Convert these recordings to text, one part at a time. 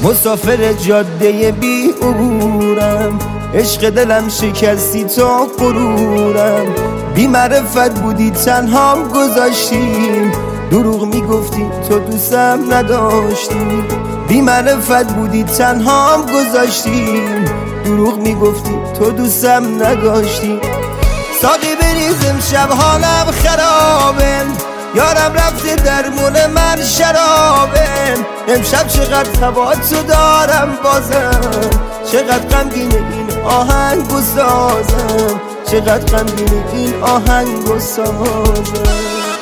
مسافر جاده بی عبورم، عشق دلم شکستی تا غرورم. بی معرفت بودی تنهام گذاشتیم، دروغ میگفتی تو دوستم نداشتی. بی معرفت بودی تنهام گذاشتیم، دروغ میگفتی تو دوستم نداشتی. ساقی بریزم شب حالم خرابه، یارم رفته درمون من شرابه. امشب چقدر تباتو دارم بازم، چقدر غمگین این آهنگو سازم، چقدر غمگین این آهنگو سازم.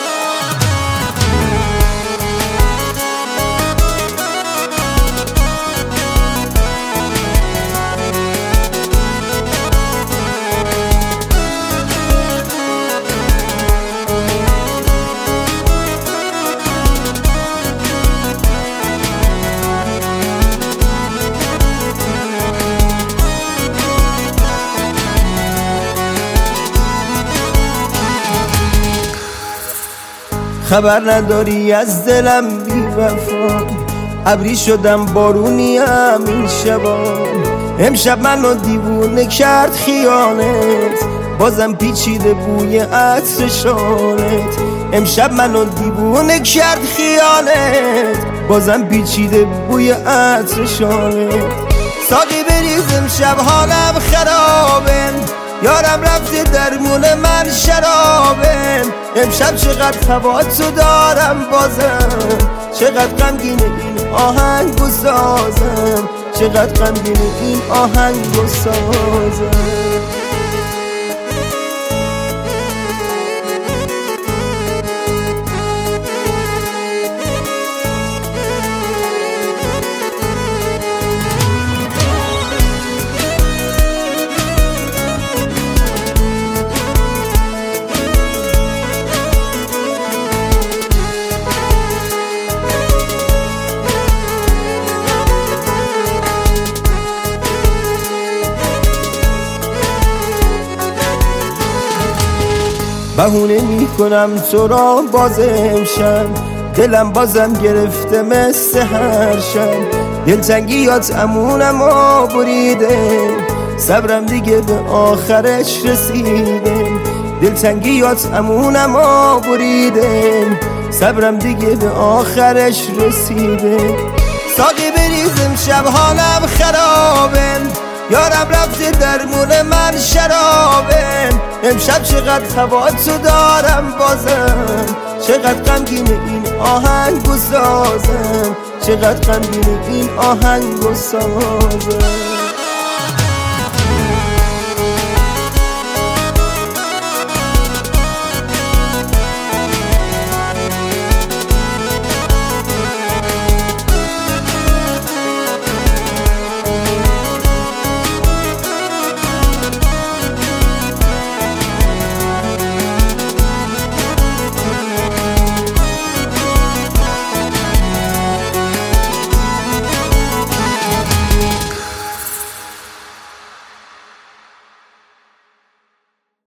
خبر نداری از دلم بی وفا، ابری شدم بارونیم این شبا. امشب منو دیوونه کرد خیالت، بازم پیچیده بوی عطر شالت. امشب منو دیوونه کرد خیالت، بازم پیچیده بوی عطر شالت. ساقی بریزم شب حالم خرابه، یارم رفته درمون من شرابه. امشب چقدر تباتو دارم بازم، چقدر غمگین این آهنگو سازم، چقدر غمگین این آهنگو سازم. بهونه میکنم تو را باز امشب، دلم بازم گرفته مثل هر شب. دلتنگیات امونم و بریده، صبرم دیگه به آخرش رسیده. دلتنگیات امونم و بریده، صبرم دیگه به آخرش رسیده. ساقی بریزم شب حالم خرابه، یارم رفته درمون من شرابه. امشب چقدر تباتو دارم بازم، چقدر غمگین این آهنگو سازم، چقدر غمگین این آهنگو سازم.